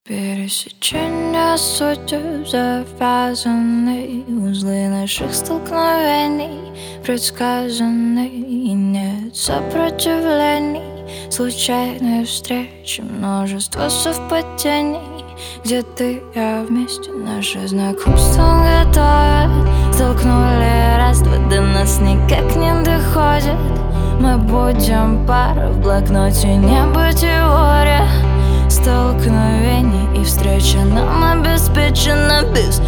Пересечение судеб, завязанные узлы наших столкновений, предсказанные, и нет сопротивлений, случайные встречи, множество совпадений. Где ты, я вместе, наше знакомство готовят. Столкнули раз-два, до нас никак не доходит. Мы будем пара, в блокноте небо теория столкновений, и встреча нам обеспечена без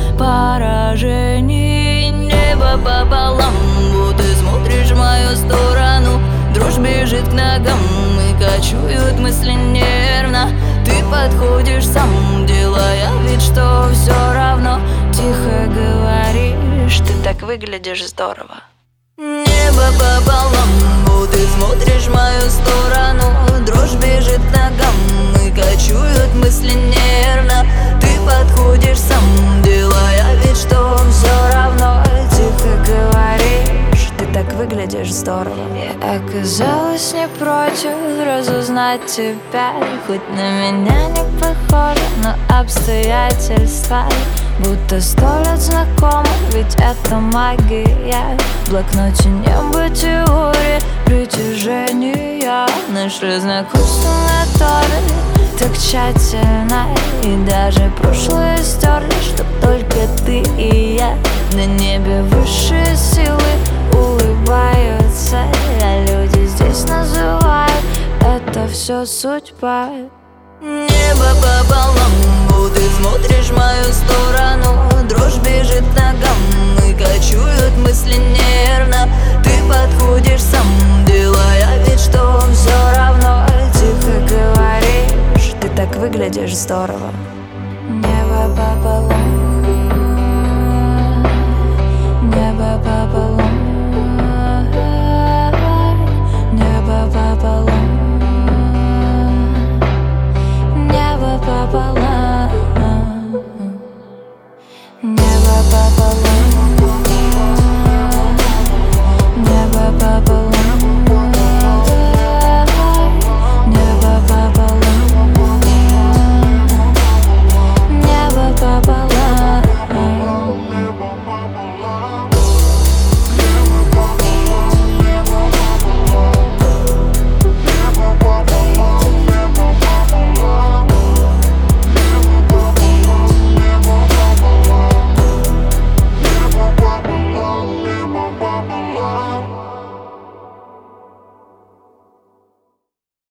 поражений. Небо пополам, вот ты смотришь в мою сторону. Дрожь бежит к ногам, и кочуют мысли нервно. Ты подходишь сам, делая вид, что все равно. Тихо говоришь, ты так выглядишь здорово. Небо пополам, вот ты смотришь в мою сторону. Дрожь бежит к ногам, и кочуют мысли нервно. Ты подходишь сам, делая вид, что все равно. Тихо говоришь, ты так выглядишь здорово. Я оказалась не против разузнать тебя, хоть на меня не похоже, но обстоятельства будто 100 лет знакомы, ведь это магия. В блокноте небо теории притяжения. Наше знакомство готовили так тщательно, и даже прошлое стерли, чтоб только ты и я. На небе высшие силы улыбаются, а люди здесь называют это все судьба. Небо пополам, вот ты смотришь в мою сторону. Дрожь бежит к ногам, и кочуют мысли нервно. Ты подходишь сам, делая вид, что все равно. Тихо говоришь, ты так выглядишь здорово. Небо пополам, небо пополам.